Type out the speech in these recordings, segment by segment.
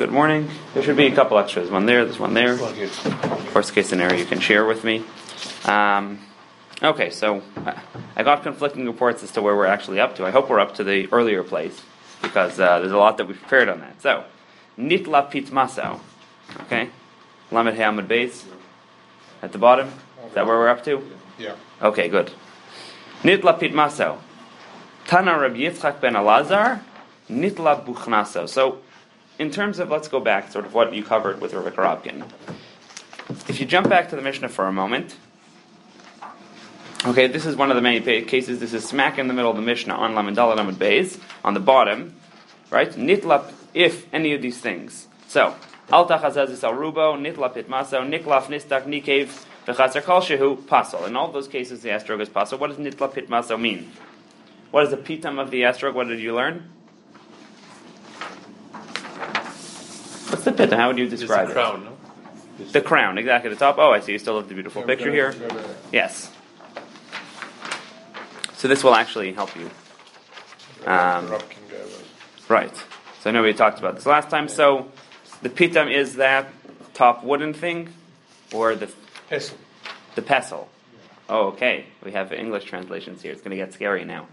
Good morning. There should be a couple extras. One there, there's one there. Worst case scenario, you can share with me. Okay, so I got conflicting reports as to where we're actually up to. I hope we're up to the earlier place, because there's a lot that we've prepared on that. So, Nitla Pitmaso. Okay? Lamed Hamad Beis. At the bottom? Is that where we're up to? Yeah. Okay, good. Nitla Pitmaso. Tana Rabbi Yitzchak ben Elazar. Nitla Buchnaso. So, in terms of, let's go back, sort of what you covered with Rabbi Karabkin. If you jump back to the Mishnah for a moment, okay, this is one of the many cases. This is smack in the middle of the Mishnah on Lamed Daled Amud Beis, on the bottom, right? Nitla, if any of these things. So, Alta Chazazis Arubo, Nitla Pitmaso, Niklaf Nistak Nikev, V'chaser Kol Shehu Pasal. In all those cases, the astrog is pasal. What does Nitla Pitmaso mean? What is the pitam of the astrog? What did you learn? What's the pitam? How would you describe It's a crown, no? The crown, exactly, the top. Oh, I see. You still have the beautiful picture here. Yes. So this will actually help you. Right. So I know we talked about this last time. So the pitam is that top wooden thing, or the pestle. The pestle. Oh, okay. We have English translations here. It's going to get scary now.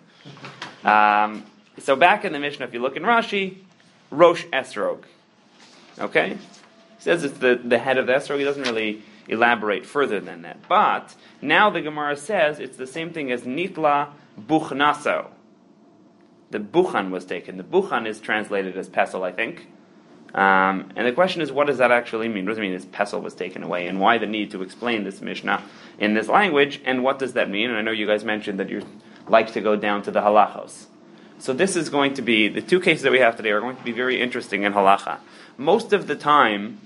So back in the Mishnah, if you look in Rashi, Rosh Esrog. Okay? He says it's the head of the esrog. He doesn't really elaborate further than that. But now the Gemara says it's the same thing as Nitla Buchnaso. The Buchan was taken. The Buchan is translated as pestle, I think. And the question is, what does that actually mean? What does it mean this pestle was taken away? And why the need to explain this Mishnah in this language? And what does that mean? And I know you guys mentioned that you like to go down to the halachos. So this is going to be, the two cases that we have today are going to be very interesting in halacha. Most of the time,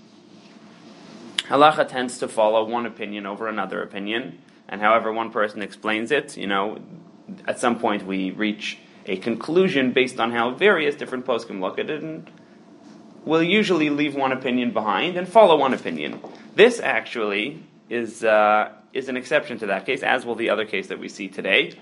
halacha tends to follow one opinion over another opinion, and however one person explains it, at some point we reach a conclusion based on how various different poskim look at it, and we'll usually leave one opinion behind and follow one opinion. This actually is an exception to that case, as will the other case that we see today.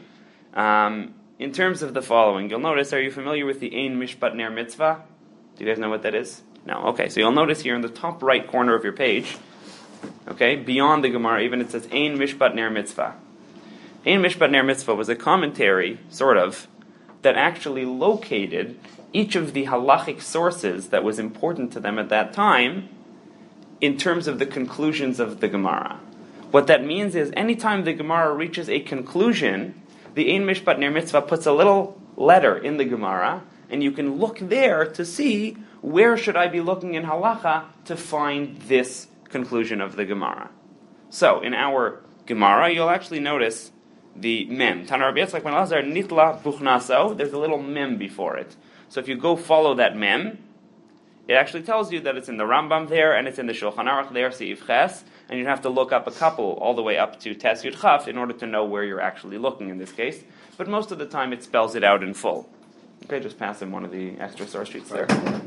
In terms of the following, you'll notice, are you familiar with the Ein Mishpat Ner Mitzvah? Do you guys know what that is? No? Okay, so you'll notice here in the top right corner of your page, okay, beyond the Gemara even, it says Ein Mishpat Ner Mitzvah. Ein Mishpat Ner Mitzvah was a commentary, sort of, that actually located each of the halachic sources that was important to them at that time in terms of the conclusions of the Gemara. What that means is, anytime the Gemara reaches a conclusion, the Ein Mishpat Ner Mitzvah puts a little letter in the Gemara, and you can look there to see where should I be looking in halacha to find this conclusion of the Gemara. So, in our Gemara, you'll actually notice the mem. Tana Rabbi Yitzchak ben Elazar Nitla Buchnaso. There's a little mem before it. So if you go follow that mem, it actually tells you that it's in the Rambam there, and it's in the Shulchan Aruch there, Seif Ches, and you have to look up a couple all the way up to Tes Yud Chaf in order to know where you're actually looking in this case. But most of the time it spells it out in full. Okay, just pass him one of the extra source sheets there.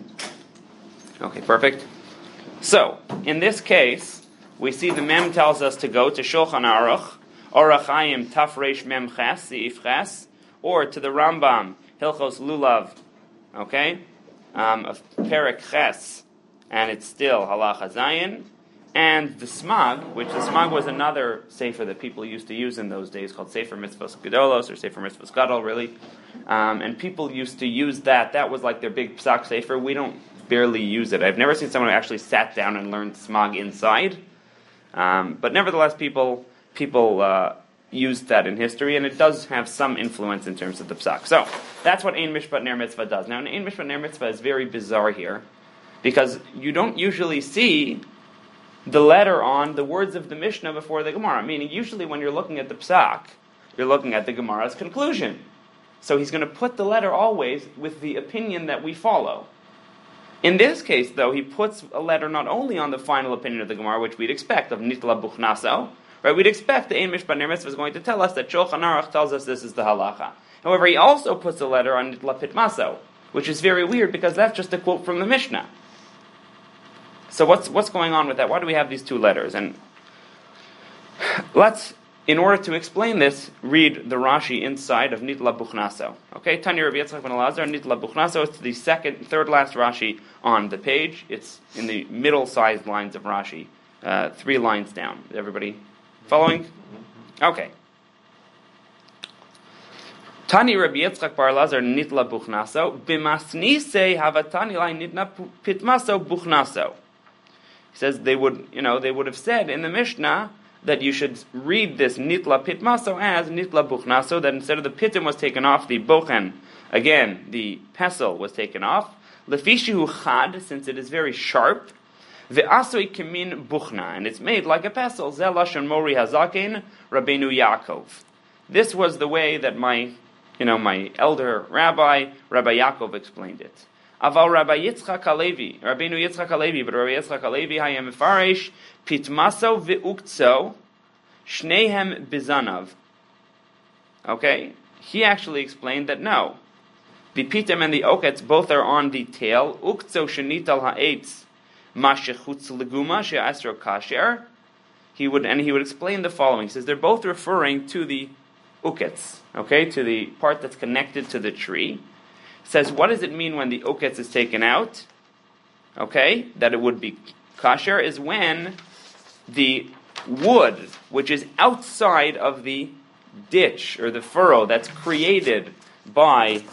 Okay, perfect. So, in this case, we see the mem tells us to go to Shulchan Aruch, Orach Chaim Tafresh Mem Ches, Seif Ches, or to the Rambam, Hilchos Lulav, okay, Perek Ches, and it's still Halacha Zayin, and the Smag, which the Smag was another sefer that people used to use in those days, called Sefer Mitzvos Gedolos, or Sefer Mitzvos Gadol, really, and people used to use that. That was like their big psak sefer. We don't barely use it. I've never seen someone who actually sat down and learned Smag inside, but nevertheless, people used that in history, and it does have some influence in terms of the psak. So, that's what Ein Mishpat Ner Mitzvah does. Now, an Ein Mishpat Ner Mitzvah is very bizarre here, because you don't usually see the letter on the words of the Mishnah before the Gemara, meaning usually when you're looking at the psak, you're looking at the Gemara's conclusion. So he's going to put the letter always with the opinion that we follow. In this case, though, he puts a letter not only on the final opinion of the Gemara, which we'd expect, of Nitla Buchnaso, right? We'd expect the Ein Mishpat Ner Mitzvah is going to tell us that Shulchan Aruch tells us this is the halacha. However, he also puts a letter on Nitla Pitmaso, which is very weird because that's just a quote from the Mishnah. So what's going on with that? Why do we have these two letters? And let's in order to explain this, read the Rashi inside of Nitla Buchnaso. Okay, Tanya Rabbi Yitzchak ben Elazar, Nitla Buchnaso. It's the third last Rashi on the page. It's in the middle-sized lines of Rashi, 3 lines down. Is everybody following? Okay. Tani Rabbi Yitzchak bar Elazar Nitla Buchnaso b'masnise havatani lai nitna pitmaso buchnaso. He says they would have said in the Mishnah that you should read this Nitla Pitmaso as Nitla Buchnaso, that instead of the pitim was taken off, the bochen, again, the pestle was taken off. Lefishihu chad, since it is very sharp. Ve'asoi kemin buchna, and it's made like a pestle. Zeh lashon Mori Hazaken, Rabbeinu Yaakov. This was the way that my elder Rabbi Yaakov explained it. Aval Rabbi Yitzchak Halevi, Rabbeinu Yitzchak Halevi, but Rabbi Yitzchak Halevi hayem mefarish pitmaso ve'uktso shnehem bizanav. Okay, he actually explained that no, the pitim and the oketz both are on the tail. Uktso shenital ha'etz mashechutz leguma she'asro kasher. He would explain the following. He says they're both referring to the uketz, okay, to the part that's connected to the tree. Says, what does it mean when the uketz is taken out? Okay, that it would be kasher is when the wood, which is outside of the ditch or the furrow that's created by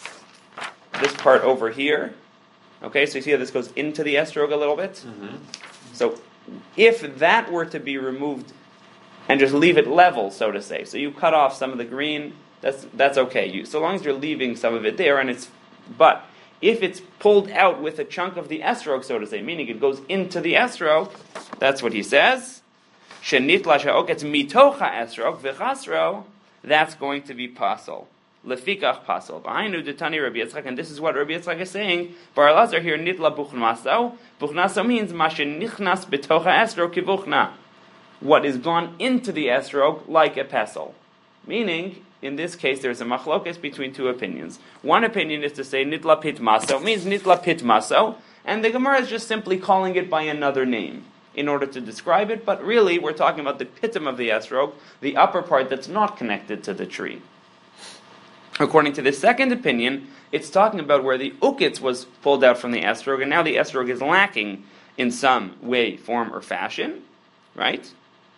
this part over here. Okay, so you see how this goes into the estrog a little bit? Mm-hmm. So if that were to be removed and just leave it level, so to say, so you cut off some of the green, that's okay. So long as you're leaving some of it there, but if it's pulled out with a chunk of the estrog, so to say, meaning it goes into the estrog, that's what he says. Shenitla she'oketz mitocha estrog v'chasro, that's going to be pasol. Lefikach pasol. B'hainu detani Rabbi Yitzchak, and this is what Rabbi Yitzchak is saying. Bar Elazar here, nitla buchnaso. Buchnaso means mashenichnas betocha estrog kivuchna. What is gone into the estrog like a pestle. Meaning, in this case, there's a machlokes between 2 opinions. One opinion is to say nitla pitmaso means nitla pitmaso, and the Gemara is just simply calling it by another name in order to describe it, but really we're talking about the pitim of the estrog, the upper part that's not connected to the tree. According to the second opinion, it's talking about where the uketz was pulled out from the estrog, and now the estrog is lacking in some way, form, or fashion, right?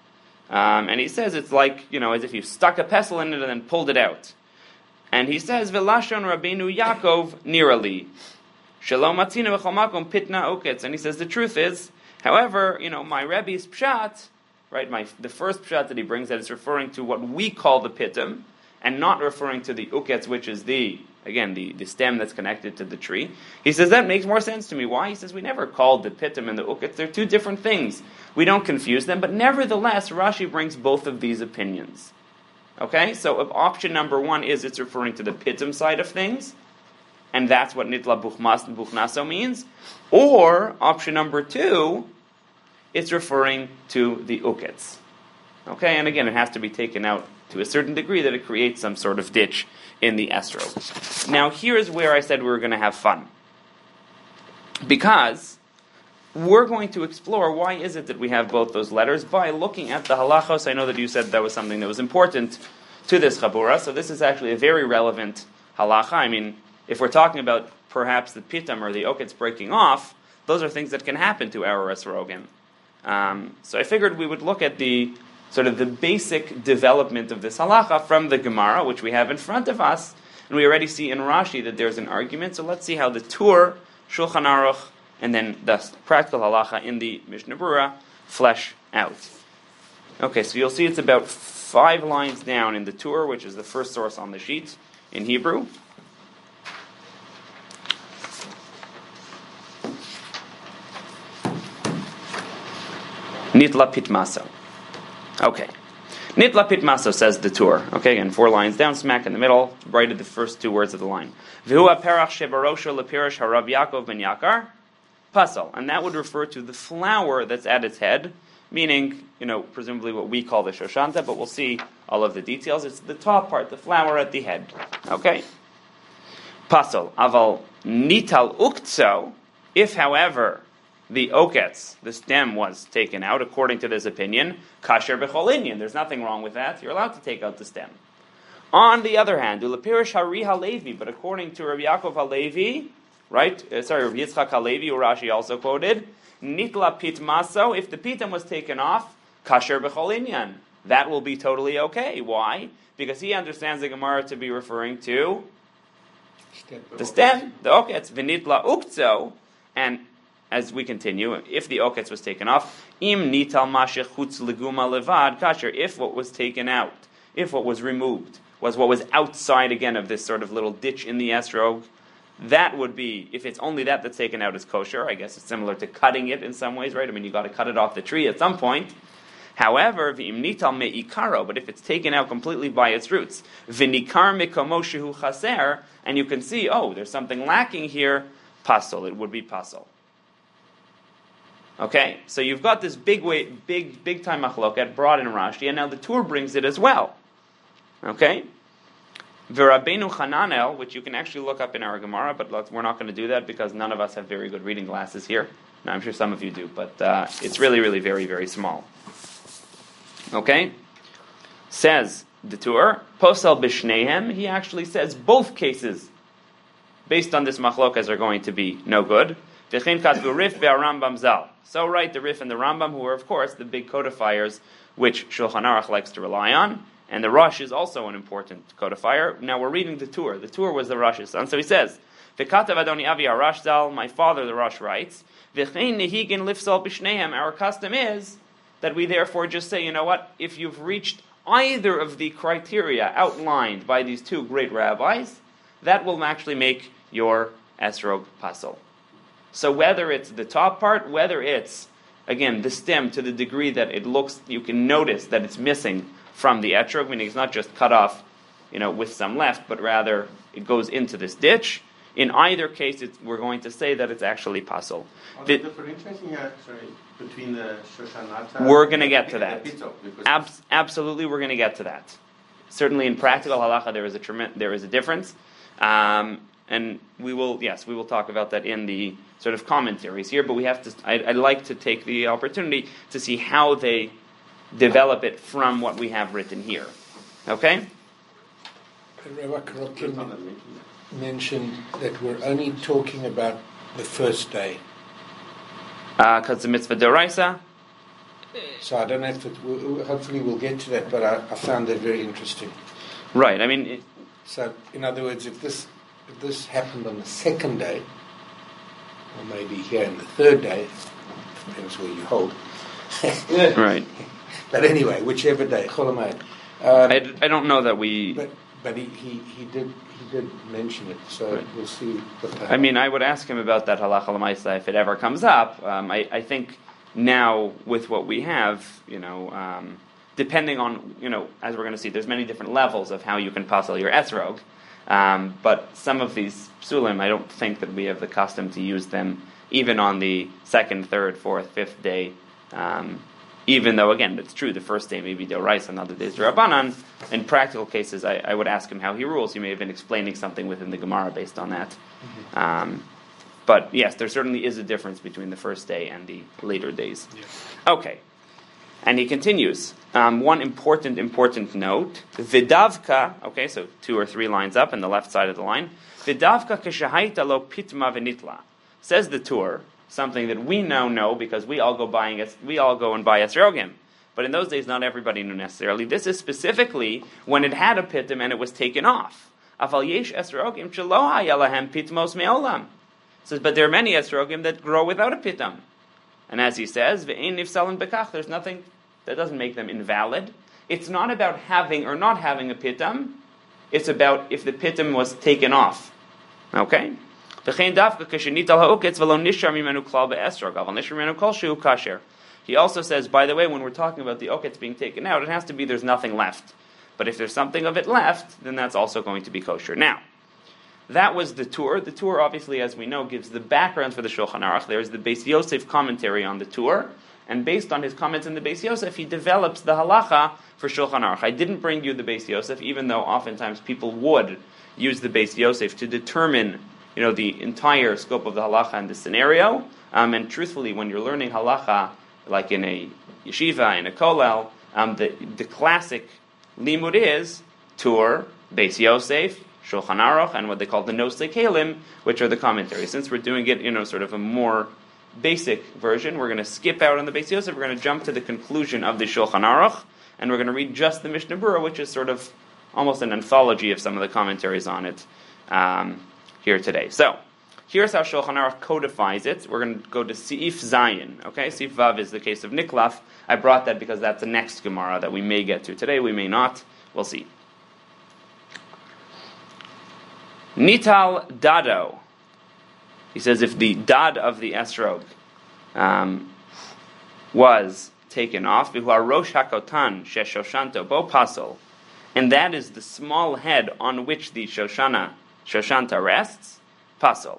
And he says it's like, as if you stuck a pestle in it and then pulled it out. And he says, Velashon Rabbeinu Yaakov nirali. Shalom matzina v'chol makom pitna uketz. And he says the truth is, however, my Rebbe's pshat, right, the first pshat that he brings, that is referring to what we call the pitim, and not referring to the uketz, which is the stem that's connected to the tree. He says that makes more sense to me. Why? He says we never called the pitim and the uketz. They're 2 different things. We don't confuse them, but nevertheless, Rashi brings both of these opinions. Okay? So if option number 1 is it's referring to the pitim side of things, and that's what nitla buchnaso means, or option number 2, it's referring to the uketz. Okay? And again, it has to be taken out to a certain degree that it creates some sort of ditch in the estrog. Now, here's where I said we were going to have fun. Because we're going to explore why is it that we have both those letters by looking at the halachos. I know that you said that was something that was important to this chabura, so this is actually a very relevant halacha. I mean, if we're talking about perhaps the pitam or the oketz breaking off, those are things that can happen to our esrogim. So I figured we would look at the sort of the basic development of this halacha from the Gemara, which we have in front of us, and we already see in Rashi that there's an argument. So let's see how the Tur, Shulchan Aruch, and then the practical halacha in the Mishnah Berurah flesh out. Okay, so you'll see it's about 5 lines down in the Tur, which is the first source on the sheet in Hebrew. Nitla pitmaso. Okay. Nitla pitmaso, says the Tur. Okay, again, 4 lines down, smack in the middle, right at the first 2 words of the line. V'hu ha'perach shebarosho lepirish harav Yaakov ben Yakar, pasal. And that would refer to the flower that's at its head, meaning, presumably what we call the shoshanta, but we'll see all of the details. It's the top part, the flower at the head. Okay? Pasal. Aval nital uktso, if, however, the oketz, the stem, was taken out, according to this opinion, kasher b'chol inyan. There's nothing wrong with that. You're allowed to take out the stem. On the other hand, ulapirish hari halevi, but according to Rabbi Yaakov Halevi, right? Rabbi Yitzchak Halevi, who Rashi also quoted, nitla pitmaso, if the pitam was taken off, kasher b'chol inyan. That will be totally okay. Why? Because he understands the Gemara to be referring to the stem, the oketz, v'nitla ukzo, and as we continue, if the oketz was taken off, im nital mashech chutz leguma levad kasher, if what was taken out, if what was removed, was what was outside again of this sort of little ditch in the esrog, that would be, if it's only that that's taken out, is kosher. I guess it's similar to cutting it in some ways, right? I mean, you got to cut it off the tree at some point. However, v'im nital me'ikaro, but if it's taken out completely by its roots, v'nikar mikomo shehu chaser, and you can see, oh, there's something lacking here, pasol, it would be pasol. Okay, so you've got this big time machloket brought in Rashi, and now the Tur brings it as well. Okay, V'Rabbeinu Chananel, which you can actually look up in our Gemara, but we're not going to do that because none of us have very good reading glasses here. Now, I'm sure some of you do, but it's really, really very, very small. Okay, says the Tur, Posel B'Shnehem, he actually says both cases, based on this machlokas, are going to be no good. V'chein katvu Rif ve'Arambam Zal. So right, the Rif and the Rambam, who are, of course, the big codifiers, which Shulchan Aruch likes to rely on, and the Rosh is also an important codifier. Now we're reading the Tur. The Tur was the Rosh's son. So he says, V'katav Adoni Avi HaRash Zal, my father, the Rosh, writes, V'chein nehigin lifsal b'shnehem, our custom is that we therefore just say, you know what, if you've reached either of the criteria outlined by these two great rabbis, that will actually make your esrog pasol. So whether it's the top part, whether it's, again, the stem to the degree that it looks, you can notice that it's missing from the etrog, meaning it's not just cut off, with some left, but rather it goes into this ditch. In either case, we're going to say that it's actually pasol. Differentiating between the Shoshanata, we're going to get to that. Absolutely, we're going to get to that. Certainly, in practical halacha, there is a difference, and we will talk about that in the sort of commentaries here. But we have to. I'd like to take the opportunity to see how they develop it from what we have written here. Okay. Rabbi Korokin mentioned that we're only talking about the first day. Because the mitzvah d'oraisa. So I don't know if hopefully we'll get to that, but I found that very interesting. Right. I mean. So in other words, if this happened on the second day, or maybe here in the third day, depends where you hold. Right. But anyway, whichever day, Chol Hamoed. I don't know that we. But he did mention it, so right. We'll see what happens. I mean, I would ask him about that halacha l'maisa if it ever comes up. I think now with what we have, depending on, as we're going to see, there's many different levels of how you can pasal your esrog. But some of these psulim, I don't think that we have the custom to use them even on the second, third, fourth, fifth day. Even though, again, it's true, the first day may be d'oraisa, and other days d'Rabbanan. In practical cases, I would ask him how he rules. He may have been explaining something within the Gemara based on that. Mm-hmm. But yes, there certainly is a difference between the first day and the later days. Yeah. Okay. And he continues. One important note. Vidavka, okay, so 2 or 3 lines up on the left side of the line. Vidavka keshahaita lo pitma v'nitla. Says the Tur, something that we now know because we all go and buy esrogim. But in those days, not everybody knew necessarily. This is specifically when it had a pitim and it was taken off. Aval yesh esrogim shelo haya lahem pitmos me'olam. Says, but there are many esrogim that grow without a pitam. And as he says, ve'ein nifsalin bekach, there's nothing that doesn't make them invalid. It's not about having or not having a pitam. It's about if the pitam was taken off. Okay? He also says, by the way, when we're talking about the oketz being taken out, it has to be there's nothing left. But if there's something of it left, then that's also going to be kosher. Now, that was the Tur. The Tur, obviously, as we know, gives the background for the Shulchan Aruch. There's the Beis Yosef commentary on the Tur, and based on his comments in the Beis Yosef, he develops the halacha for Shulchan Aruch. I didn't bring you the Beis Yosef, even though oftentimes people would use the Beis Yosef to determine the entire scope of the halacha in this scenario. And truthfully, when you're learning halacha, like in a yeshiva, in a kollel, the classic limud is Tur, Beis Yosef, Shulchan Aruch, and what they call the Nosei Kelim, which are the commentaries. Since we're doing it, sort of a more basic version, we're going to skip out on the Beis Yosef. We're going to jump to the conclusion of the Shulchan Aruch, and we're going to read just the Mishnah Berurah, which is sort of almost an anthology of some of the commentaries on it here today. So, here's how Shulchan Aruch codifies it. We're going to go to Seif Zayin. Okay, Seif Vav is the case of Niklaf. I brought that because that's the next Gemara that we may get to today. We may not. We'll see. Nital Dado. He says if the dad of the esrog was taken off, Vihu Rosh Hakotan Sheshoshanto Bo Pasol, and that is the small head on which the Shoshanta rests, Pasol.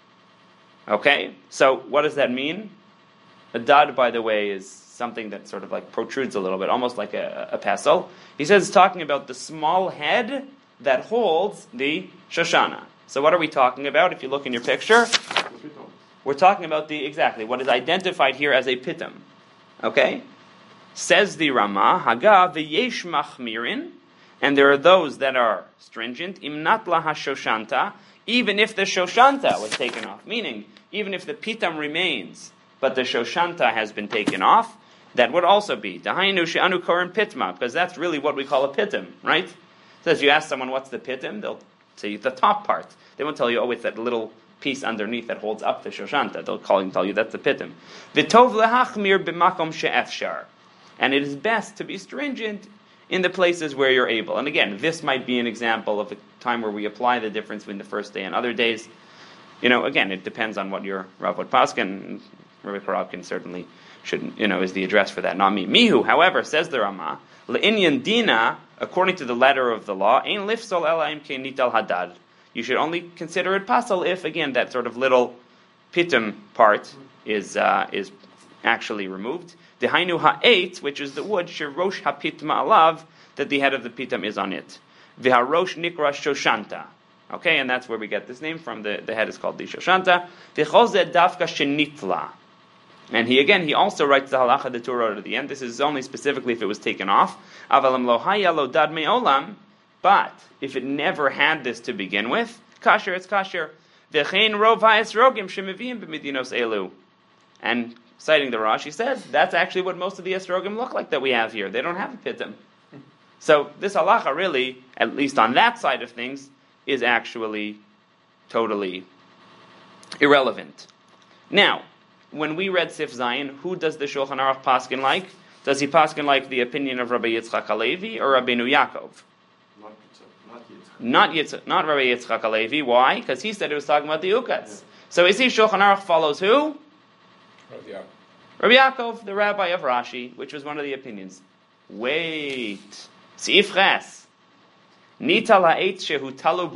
Okay, so what does that mean? A dad, by the way, is something that sort of like protrudes a little bit, almost like a pestle. He says it's talking about the small head that holds the Shoshana. So what are we talking about? If you look in your picture, we're talking about what is identified here as a pitum. Okay? Says the Rama, Haga v'yesh machmirin, and there are those that are stringent, imnat la ha-shoshanta, even if the Shoshanta was taken off. Meaning, even if the pitam remains, but the Shoshanta has been taken off, that would also be Dahainu she'anu korin pitma, because that's really what we call a pitam, right? So if you ask someone what's the pitam, they'll say the top part. They won't tell you, it's that little piece underneath that holds up the Shoshanta. They'll tell you that's the pitam. V'tov lehachmir b'makom she'efshar. And it is best to be stringent in the places where you're able. And again, this might be an example of a time where we apply the difference between the first day and other days. Again, it depends on what your Rav would paskin. Rabbi Karabkin certainly should, is the address for that, not me. Mihu, however, says the Rama, le'inyan dina, according to the letter of the law, ein lifsol ela im kein nital hadad. You should only consider it pasal if, again, that sort of little pitum part is actually removed. Dehainu ha'et, which is the wood, sherosh ha'pitma alav, that the head of the pitum is on it. V'harosh nikra shoshanta. Okay, and that's where we get this name from. The head is called the shoshanta. V'chol zeh dafka shenitla. And he also writes the halacha the Torah at the end. This is only specifically if it was taken off. Avalam lo haya lo dad me'olam. But if it never had this to begin with, kasher, it's kasher. V'chein rov ha'esrogim shemivim b'medinos elu. And citing the Rashi says that's actually what most of the esrogim look like that we have here. They don't have a pitum. So this halacha really, at least on that side of things, is actually totally irrelevant. Now, when we read Sif Zayin, who does the Shulchan Aruch paskin like? Does he paskin like the opinion of Rabbi Yitzchak Halevi or Rabbeinu Yaakov? Not Rabbi Yitzchak Halevi. Why? Because he said it was talking about the Ukatz. Yeah. So is he Shulchan Aruch follows who? Rabbi Yaakov, the rabbi of Rashi, which was one of the opinions. Wait. Seif Ches. Nita la'et shehu talu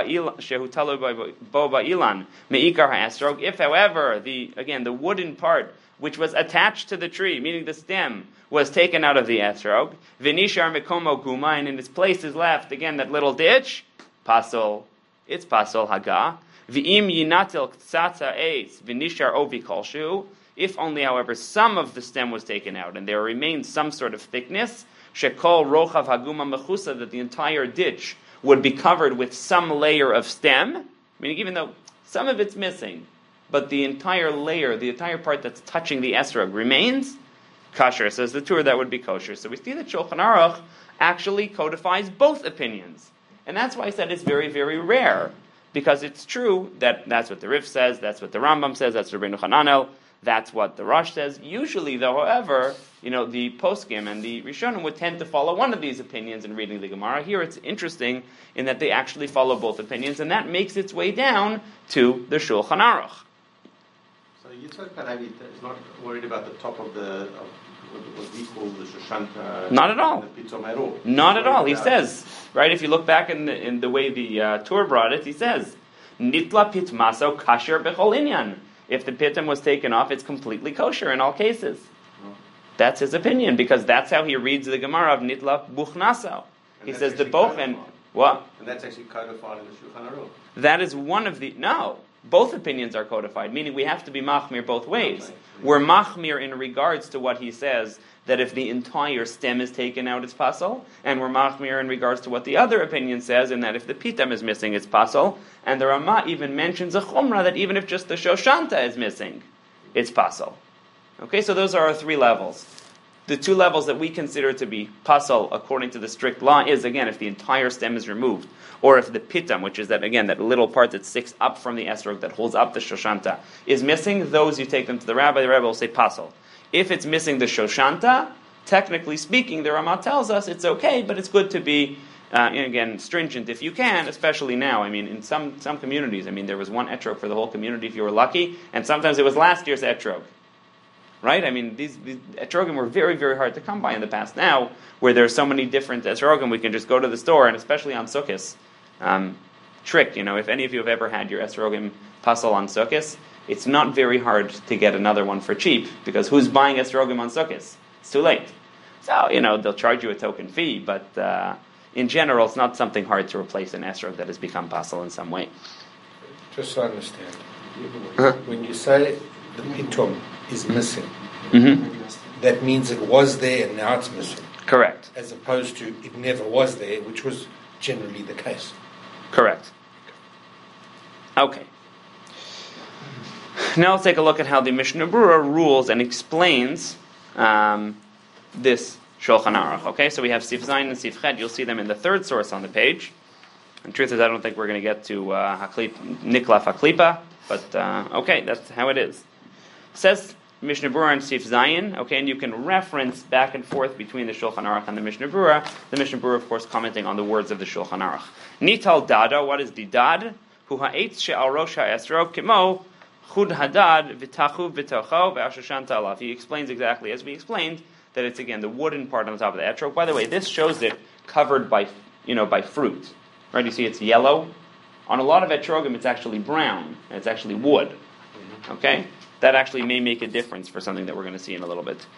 bo ba'ilan me'ikar ha'esrog. If, however, the wooden part which was attached to the tree, meaning the stem, was taken out of the esrog, v'nishar mekomo guma, and in its place is left, again, that little ditch, pasol, it's pasol haga, v'im yinatil ktsatsa eitz, v'nishar ovi kolshu, if only, however, some of the stem was taken out, and there remained some sort of thickness, shekol rochav haguma mechusa, that the entire ditch would be covered with some layer of stem, meaning even though some of it's missing, but the entire layer, the entire part that's touching the esrog remains, kosher, says the Torah, that would be kosher. So we see that Shulchan Aruch actually codifies both opinions. And that's why I said it's very, very rare, because it's true that that's what the Rif says, that's what the Rambam says, that's Rabbeinu Hananel, that's what the Rosh says. Usually, though, however, the poskim and the Rishonim would tend to follow one of these opinions in reading the Gemara. Here it's interesting in that they actually follow both opinions, and that makes its way down to the Shulchan Aruch. So Yitzhak Halevi is not worried about the top of what we call the Shoshanta. Not at all. The Pitom Ero. Not at all. He says, right, if you look back in the way the Torah brought it, he says, Nitla pitmaso kasher bechol inyan. If the pitum was taken off, it's completely kosher in all cases. That's his opinion, because that's how he reads the Gemara of Nitla buchnaso. He says the bochen. What? And that's actually codified in the Shulchan Aruch. That is one of the... No. Both opinions are codified, meaning we have to be machmir both ways. Okay. We're machmir in regards to what he says, that if the entire stem is taken out, it's pasul, and we're machmir in regards to what the other opinion says, in that if the pitam is missing, it's pasul, and the Ramah even mentions a chumrah that even if just the shoshanta is missing, it's pasul. Okay, so those are our three levels. The two levels that we consider to be pasul according to the strict law is, again, if the entire stem is removed, or if the pitam, which is that, again, that little part that sticks up from the esrog that holds up the shoshanta, is missing, those you take them to the rabbi will say pasul. If it's missing the shoshanta, technically speaking, the Ramah tells us it's okay, but it's good to be, again, stringent if you can, especially now. I mean, in some communities, I mean, there was one etrog for the whole community if you were lucky, and sometimes it was last year's etrog. Right? I mean, these etrogim were very, very hard to come by in the past. Now, where there are so many different etrogim, we can just go to the store, and especially on Sukkot, trick, if any of you have ever had your esrogim pasul on Sukkot, it's not very hard to get another one for cheap, because who's buying esrogim on Sukkot? It's too late. So, they'll charge you a token fee, but in general, it's not something hard to replace an esrog that has become pasul in some way. Just so I understand, when you say the pitum is missing, that means it was there and now it's missing. Correct. As opposed to it never was there, which was generally the case. Correct. Okay. Now let's take a look at how the Mishnah Berurah rules and explains this Shulchan Aruch. Okay, so we have Sif Zayin and Sif Chet. You'll see them in the third source on the page. The truth is, I don't think we're going to get to Niklaf HaKlipa, but okay, that's how it is. Says Mishnah Berurah and Sif Zayin, okay, and you can reference back and forth between the Shulchan Aruch and the Mishnah Berurah. The Mishnah Berurah, of course, commenting on the words of the Shulchan Aruch. Nital dada, what is the dad? Hu ha'etz she'al rosh ha'esrog kimo chud hadad v'tachu v'tocho v'ashashanta alav. He explains exactly as we explained that it's again the wooden part on the top of the etrog. By the way, this shows it covered by by fruit. Right? You see, it's yellow. On a lot of etrogim, it's actually brown. And it's actually wood. Okay. That actually may make a difference for something that we're going to see in a little bit.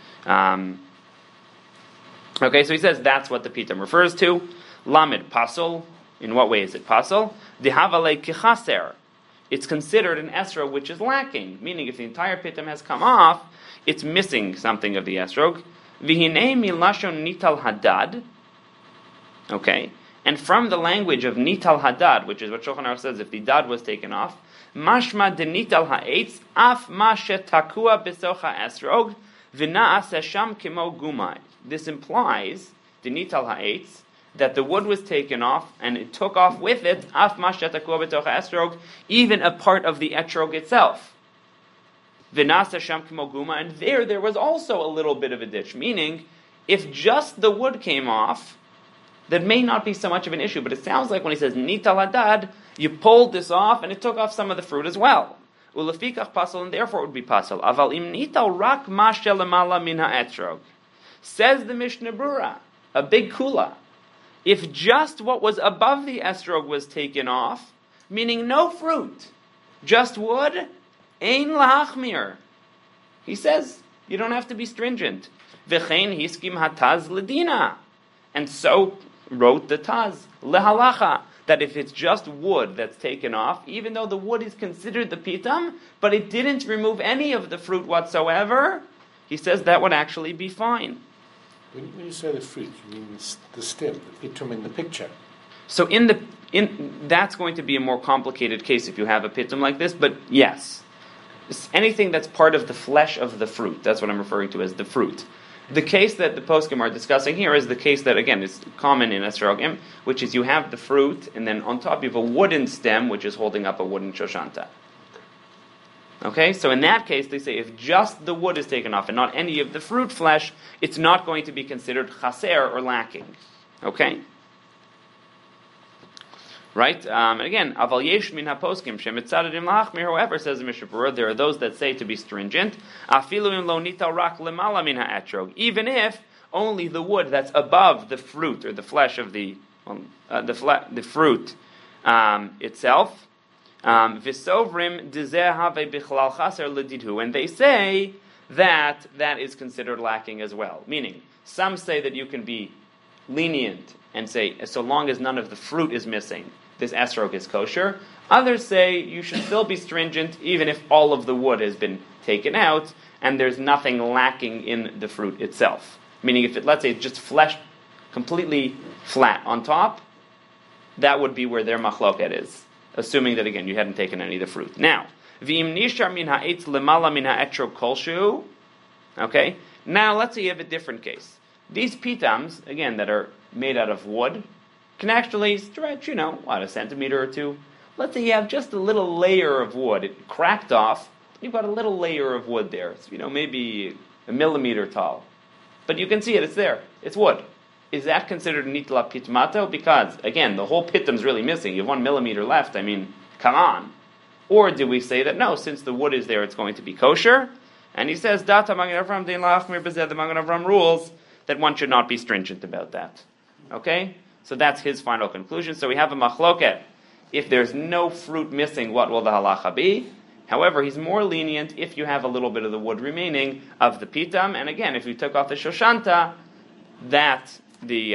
Okay, so he says that's what the pitam refers to. Lamed pasul. In what way is it pasul? Dehavale kichaser. It's considered an esrog which is lacking, meaning if the entire pitam has come off, it's missing something of the esrog. V'hinei milashon nital hadad. Okay, and from the language of nital hadad, which is what Shulchan Aruch says, if the dad was taken off, mashma denital ha'etz af ma shetakua besocha esrog v'na'as sham kimo gumai. This implies denital ha'etz that the wood was taken off and it took off with it af ma shetakua besocha esrog, even a part of the etrog itself. V'na'as sham kimo gumai, and there was also a little bit of a ditch. Meaning, if just the wood came off, that may not be so much of an issue, but it sounds like when he says nital hadad, you pulled this off and it took off some of the fruit as well. Ulefikach pasul, and therefore it would be pasul. Aval im nital rak ma shelemala min ha'etrog. Says the Mishnah Berurah, a big kula. If just what was above the estrog was taken off, meaning no fruit, just wood, ein lahachmir. He says you don't have to be stringent. V'chein hiskim hataz ledina, and so wrote the Taz, lehalacha, that if it's just wood that's taken off, even though the wood is considered the pitam, but it didn't remove any of the fruit whatsoever, he says that would actually be fine. When you say the fruit, you mean the stem, the pitum in the picture. So that's going to be a more complicated case if you have a pitum like this, but yes. Anything that's part of the flesh of the fruit, that's what I'm referring to as the fruit. The case that the poskim are discussing here is the case that, again, is common in esrogim, which is you have the fruit, and then on top you have a wooden stem, which is holding up a wooden shoshanta. Okay, so in that case, they say if just the wood is taken off and not any of the fruit flesh, it's not going to be considered chaser or lacking. Okay? Right? And again, aval yesh min haposkim shemitzadim lahachmir. However, says the Mishnah Berurah, there are those that say to be stringent. Afilu im lo nital rak lemala min ha'etrog. Even if only the wood that's above the fruit or the flesh of the fruit itself. Visovrim dizeh have bichlal chaser ledidhu. And they say that is considered lacking as well. Meaning, some say that you can be lenient and say, so long as none of the fruit is missing, this esrog is kosher. Others say you should still be stringent even if all of the wood has been taken out and there's nothing lacking in the fruit itself. Meaning if it, let's say, it's just flesh completely flat on top, that would be where their machloket is. Assuming that, again, you hadn't taken any of the fruit. Now, v'im nishar min ha'etz lemala min ha'etrog kolshu. Okay? Now, let's say you have a different case. These pitams, again, that are made out of wood, can actually stretch, a centimeter or two. Let's say you have just a little layer of wood. It cracked off. You've got a little layer of wood there. It's, maybe a millimeter tall. But you can see it. It's there. It's wood. Is that considered nitla pitmato? Because, again, the whole pitam's really missing. You have 1 millimeter left. I mean, come on. Or do we say that, no, since the wood is there, it's going to be kosher? And he says, Data Magen Avram Dein Lachmir Bezeh, the Magen Avram rules that one should not be stringent about that. Okay? So that's his final conclusion. So we have a machloket. If there's no fruit missing, what will the halacha be? However, he's more lenient if you have a little bit of the wood remaining of the pitam. And again, if you took off the shoshanta, that the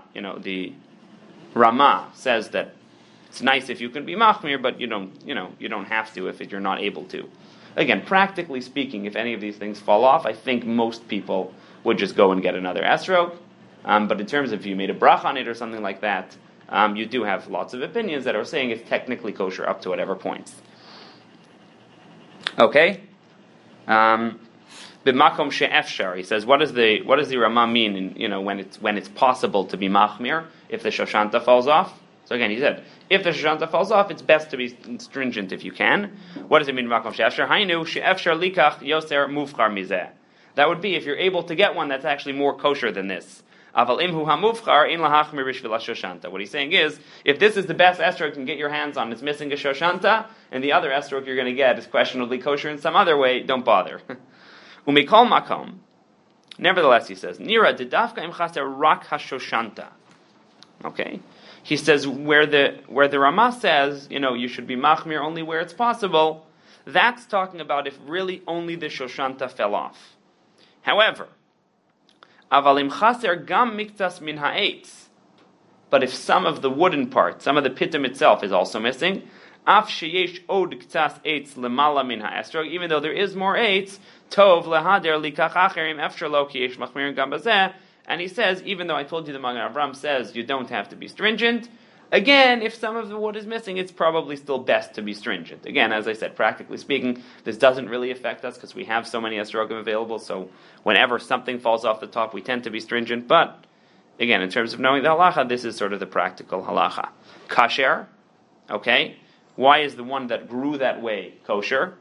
Rama says that it's nice if you can be machmir, but you don't have to if you're not able to. Again, practically speaking, if any of these things fall off, I think most people would just go and get another esrog. But in terms of if you made a brach on it or something like that, you do have lots of opinions that are saying it's technically kosher up to whatever points. Okay? B'makom she'efshar, he says, what does the Rama mean when it's possible to be machmir if the shoshanta falls off? So again, he said, if the shoshanta falls off, it's best to be stringent if you can. What does it mean b'makom she'efshar? Hainu she'efshar likach yoser mufchar mizeh. That would be if you're able to get one that's actually more kosher than this. Aval imhu hamufchar in lahachmir b'shvil shoshanta. What he's saying is, if this is the best esrog you can get your hands on, it's missing a shoshanta, and the other esrog you're going to get is questionably kosher in some other way, don't bother. Umikol makom. Nevertheless, he says, Nira didafka im chaser rak hashoshanta. Okay, he says where the Rama says you should be machmir only where it's possible. That's talking about if really only the shoshanta fell off. However, avalim chaser gam miktas min ha'etz. But if some of the wooden part, some of the pitam itself is also missing, af sheyesh od ktas eitz lemala min ha'esrog, even though there is more eitz, tov lehader likach acherim efshar lo ki yesh machmirin gam bazeh. And he says, even though I told you the Magen Avram says you don't have to be stringent, again, if some of the wood is missing, it's probably still best to be stringent. Again, as I said, practically speaking, this doesn't really affect us because we have so many esrogim available, so whenever something falls off the top, we tend to be stringent. But, again, in terms of knowing the halacha, this is sort of the practical halacha. Kasher, okay, why is the one that grew that way kosher?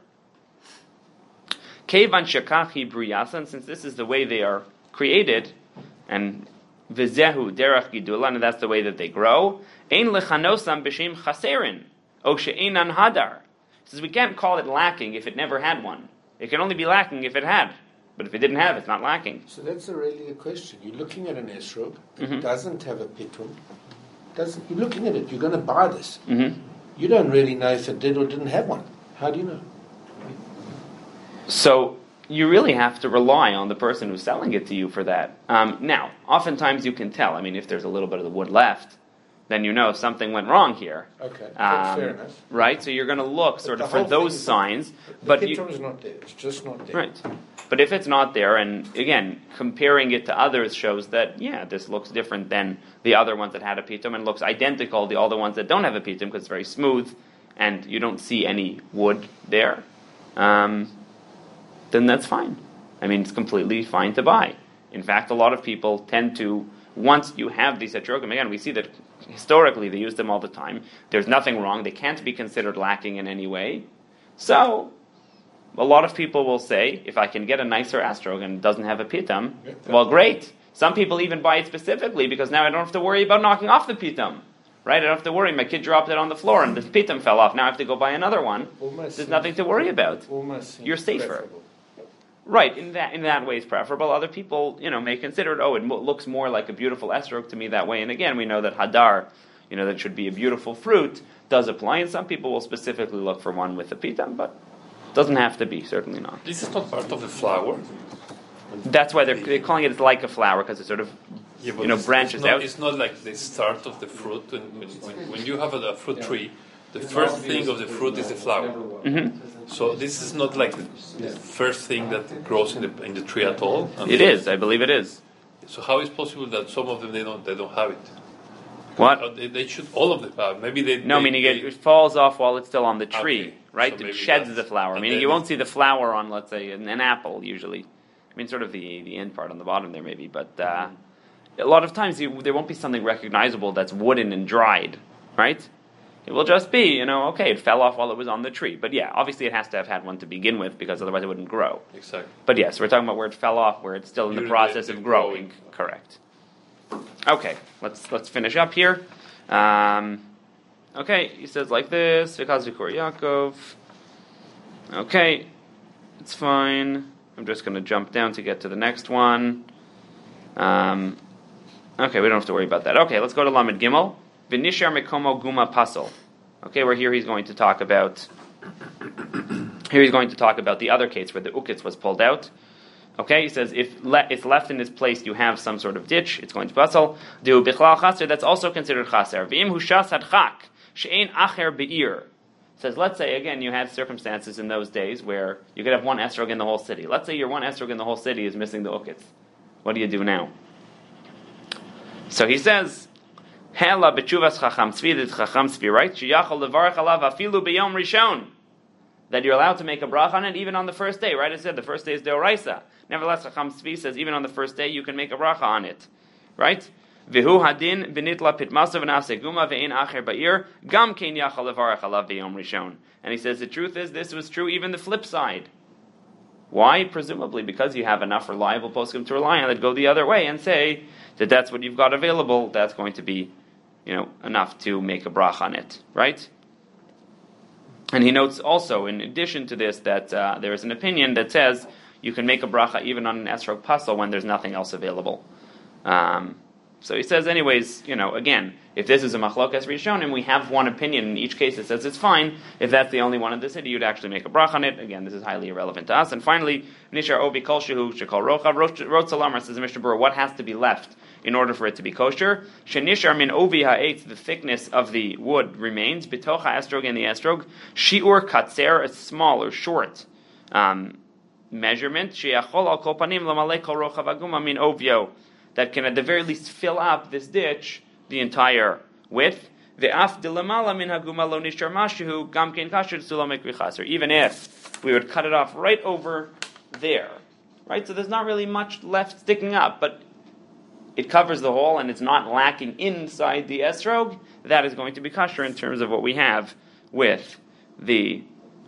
Kevan shekachi briyasan, since this is the way they are created, and vizehu derech gidulan, and that's the way that they grow. Ein lechanosam b'shem chaserin, o she'enan hadar. He says we can't call it lacking if it never had one. It can only be lacking if it had. But if it didn't have, it's not lacking. So that's really a question. You're looking at an esrog that doesn't have a pitum. You're looking at it. You're going to buy this. Mm-hmm. You don't really know if it did or didn't have one. How do you know? So you really have to rely on the person who's selling it to you for that. Now, oftentimes you can tell. I mean, if there's a little bit of the wood left, then you know something went wrong here. Okay, fair enough. Right? So you're going to look sort of for those signs. But the pitum is not there. It's just not there. Right. But if it's not there, and again, comparing it to others shows that, yeah, this looks different than the other ones that had a pitum, and looks identical to all the ones that don't have a pitum because it's very smooth, and you don't see any wood there, then that's fine. I mean, it's completely fine to buy. In fact, a lot of people tend to, once you have these etrogim, again, we see that historically they use them all the time. There's nothing wrong. They can't be considered lacking in any way. So, a lot of people will say, if I can get a nicer estrog and it doesn't have a pitam, well, great. Some people even buy it specifically because now I don't have to worry about knocking off the pitam. Right? I don't have to worry. My kid dropped it on the floor and the pitam fell off. Now I have to go buy another one. There's nothing to worry about. You're safer. Preferable. Right, in that way it's preferable. Other people, may consider it, it looks more like a beautiful esrog to me that way. And again, we know that hadar, that should be a beautiful fruit, does apply. And some people will specifically look for one with a pitam, but it doesn't have to be, certainly not. This is not part of the flower? That's why they're calling it like a flower, because it sort of but branches out. It's not like the start of the fruit. When you have a fruit tree, the first thing of the fruit is the flower. Mm-hmm. So this is not like the first thing that grows in the tree at all. It is. I believe it is. So how is possible that some of them they don't have it? What? They should all of them have. Maybe they. No, meaning it falls off while it's still on the tree, Okay. right? So It maybe sheds that's- the flower. and Meaning then you won't see the flower on, let's say, an apple usually. I mean, sort of the end part on the bottom there maybe, but a lot of times there won't be something recognizable that's wooden and dried, right? It will just be, okay, it fell off while it was on the tree. But yeah, obviously it has to have had one to begin with because otherwise it wouldn't grow. Exactly. But yes, we're talking about where it fell off, where it's still in the Usually process they're of growing. growing. Correct. Okay, let's finish up here. Okay, he says like this, Vikaz Vikor Yaakov. Okay, it's fine. I'm just going to jump down to get to the next one. Okay, we don't have to worry about that. Okay, let's go to Lamed Gimel. V'nishar mekomo guma pasol. Okay, where here he's going to talk about. Here he's going to talk about the other case where the ukitz was pulled out. Okay, he says if it's left in this place, you have some sort of ditch. It's going to pasol. Du bichlal chaser. That's also considered chaser. V'im hushas hadchak she'ein acher be'ir. Says, let's say, again, you had circumstances in those days where you could have one esrog in the whole city. Let's say your one esrog in the whole city is missing the ukitz. What do you do now? So he says, Hela b'tshuvas chacham tzvi, that chacham tzvi, right? Sheyachol levarach alav afilu b'yom rishon. That you're allowed to make a bracha on it even on the first day, right? I said the first day is deoraisa. Nevertheless, chacham tzvi says even on the first day you can make a bracha on it, right? V'hu hadin v'nitla pitmasa v'nase guma v'ein acher ba'ir gam kein yachol levarach alav b'yom rishon. And he says the truth is this was true even the flip side. Why? Presumably because you have enough reliable poskim to rely on that go the other way and say that that's what you've got available. That's going to be, enough to make a bracha on it, right? And he notes also, in addition to this, that there is an opinion that says you can make a bracha even on an esrog pasel when there's nothing else available. So he says, anyways, again, if this is a machlokas rishonim, we have one opinion in each case that says it's fine. If that's the only one in the city, you'd actually make a bracha on it. Again, this is highly irrelevant to us. And finally, nishar obi kol shehu shekol rochav rot salamar, says the Mishnah Berurah, what has to be left in order for it to be kosher? Shenishar min ovi ha'etz, the thickness of the wood remains. Bitocha estrog, in the estrog. Shiur katzer, a small or short measurement. Sheyachol al kol panim lamalei kol rochav aguma min ovio, that can at the very least fill up this ditch, the entire width. Ve'af delamala min haguma lo nishar mashihu gam kein kasher tzula mikri chaser. Even if we would cut it off right over there, right? So there's not really much left sticking up, but it covers the hole and it's not lacking inside the esrog. That is going to be kasher in terms of what we have with the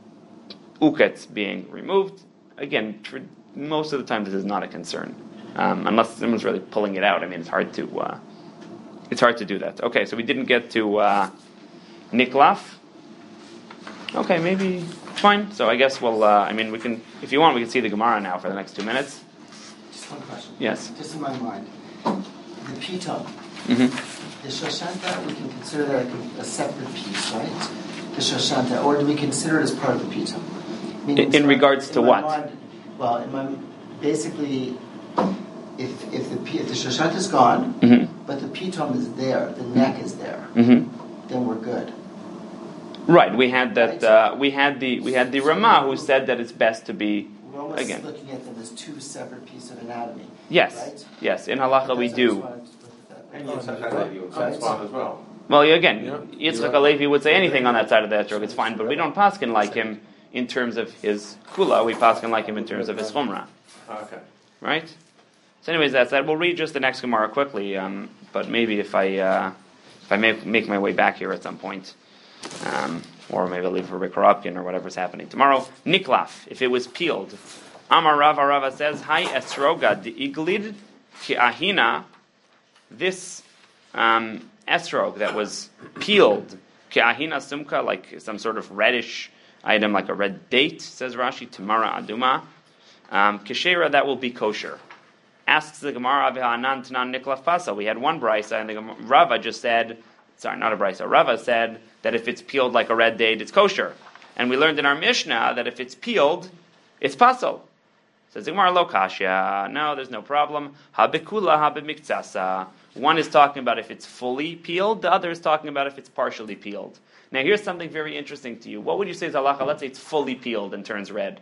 uketz being removed. Again, most of the time this is not a concern. Unless someone's really pulling it out. I mean, it's hard to do that. Okay, so we didn't get to Niklaf. Okay, maybe fine. So I guess we'll. we can, if you want, we can see the Gemara now for the next 2 minutes. Just one question. Yes. Just in my mind, the piton, Mm-hmm. the shoshanta, we can consider that like a separate piece, right? The shoshanta, or do we consider it as part of the piton? In regards to what? Basically, if the shoshanta is gone, but the piton is there, the neck is there, then we're good. Right. We had that. Right? We had the Ramah who said that it's best to be. We're almost again looking at them as two separate pieces of anatomy. Yes. Right? Yes. In halacha we do. And Yitzchak Halevi would say it's fine as well. Well, again, Yitzchak Halevi would say anything on that side of the etrog, it's fine, but we don't paskin like him in terms of his kula, we paskin like him in terms of his chumrah. Okay. Right? So anyways, that's that. We'll read just the next Gemara quickly, but maybe if I make my way back here at some point, or maybe I'll leave for Rick Korobkin or whatever's happening tomorrow. Niklaf, if it was peeled. Amar Rava says, Hai esroga de iglid ki ahina, this esrog that was peeled, ki ahina sumka, like some sort of reddish item, like a red date, says Rashi, Tamara aduma, keshera, that will be kosher. Asks the Gemara, Avihanan Tanan Niklaf Pasa. We had one brisa, and the Rava just said, sorry, not a brisa, Rava said that if it's peeled like a red date, it's kosher. And we learned in our Mishnah that if it's peeled, it's pasol. Says Gemara lo kasha. No, there's no problem. Habikula habimiktsasa. One is talking about if it's fully peeled. The other is talking about if it's partially peeled. Now here's something very interesting to you. What would you say is halacha? Let's say it's fully peeled and turns red.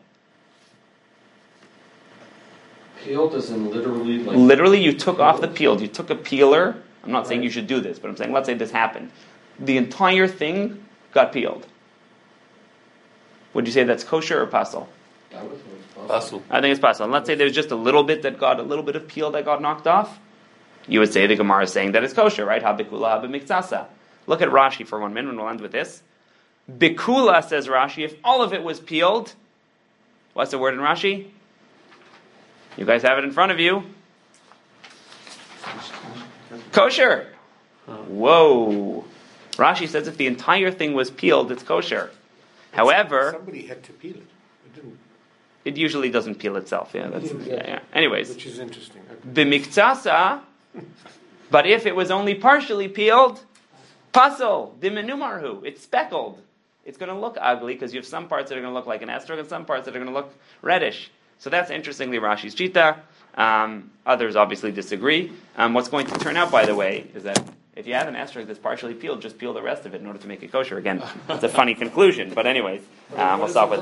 Peeled as in literally like... Literally, you took off the peeled. You took a peeler. I'm not saying you should do this, but I'm saying let's say this happened. The entire thing got peeled. Would you say that's kosher or pasul? I would think it's Pasul. I think it's pasul. And let's say there's just a little bit of peel that got knocked off. You would say the Gemara is saying that it's kosher, right? Habikula habimiktsasa. Look at Rashi for 1 minute, and we'll end with this. Bikula, says Rashi, if all of it was peeled, what's the word in Rashi? You guys have it in front of you. Kosher. Whoa. Rashi says if the entire thing was peeled, it's kosher. However, somebody had to peel it. It didn't. It usually doesn't peel itself. Yeah. Anyways, Which is interesting. b'miktsasa. But if it was only partially peeled, pasul dimenumarhu. It's speckled. It's going to look ugly because you have some parts that are going to look like an estrog and some parts that are going to look reddish. So that's interestingly Rashi's chita. Others obviously disagree. What's going to turn out, by the way, is that if you have an estrog that's partially peeled, just peel the rest of it in order to make it kosher. Again, it's a funny conclusion, but anyways, we'll stop with